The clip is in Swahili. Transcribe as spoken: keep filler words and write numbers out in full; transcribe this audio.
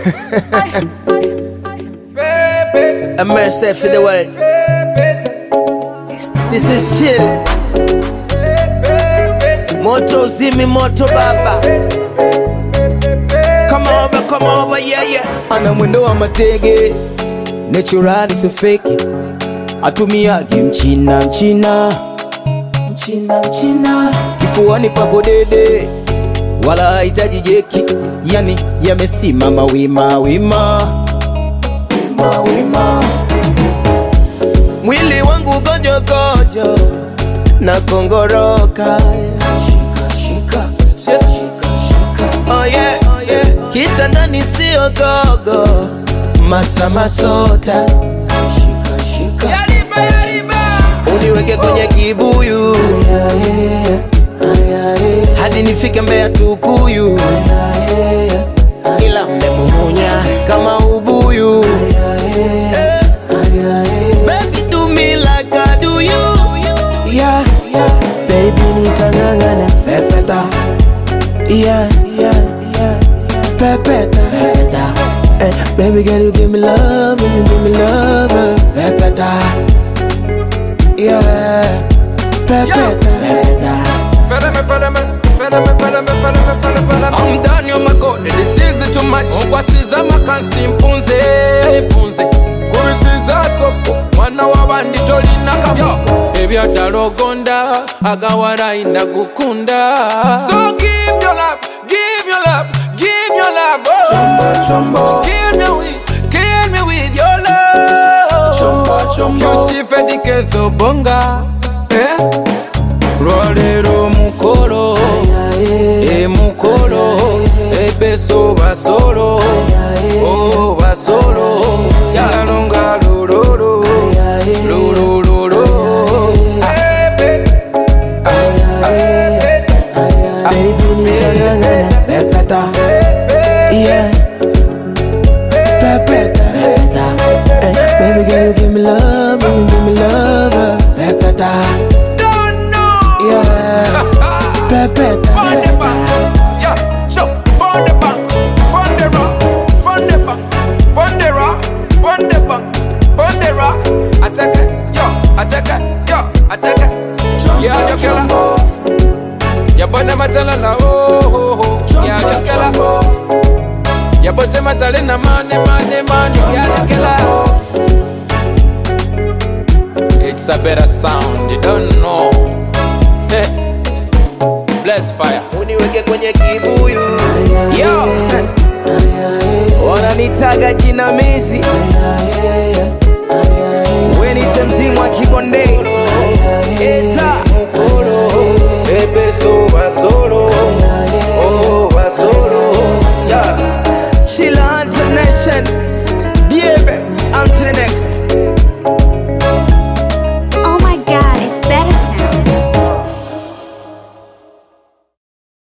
A mercy for the world. This is chill. Moto Zimi, Moto Baba. Come over, come over, yeah, yeah. Ana mwendo wa matege, natural is a fake. Atumiage mchina, mchina, mchina, mchina. Kifuani pako dede, wala haitaji jeki. Yani yamesimama wima, wima, wima, wima. Mwili wangu gojo gojo na kongoroka. Shika, shika, shika, shika. Oh yeah, oh yeah. Kitandani sio gogo, masa masota. Shika, shika. Yariba, yariba. Uniweke kwenye kibuyu, hadi nifike Mbeya Tukuyu. Ila mmemumunya kama ubuyu. Baby do me like I do you. Yeah, yeah. Baby nitangangana pepeta. Yeah, yeah, yeah. Pepeta, pepeta. Hey, baby girl you give me love, you give me love. Pepeta. Yeah. Pepeta, pepeta. I'm done, you're my god. This is too much. Okwasiza makansi mpunze, mpunze. Kurisiza soko, mwana wabandi tolina kabo. Ebya dalogonda, agawara inda gukunda. So give your love, give your love, give your love. Oh. Chombo, chombo. Give me with, give me with your love. Chombo, chombo. Cutie fedike so bonga. Eh? Rolero mukolo, e mukolo, e beso basolo, oh basolo, singalonga lulolo, lulolo. Baby nitangangana pepeta, yeah, pepeta, pepeta. Hey, baby girl you give me love, you give me love, pepeta. Pepeta, on the bank, yeah, show, on the bank, on the rock, on the bank, on the rock, on the bank, on the rock. Attack it, yo, attack it, yo, attack it. Yeah, you kill her. Ya bonne matala la oh oh oh. Yeah, you kill her. Ya bote matala na money, money, money. Yeah, you kill her. It's a better sound, you don't know. Hey. Bless fire. Uniweke kwenye kibuyu. Yo. Wananitaga jinamizi.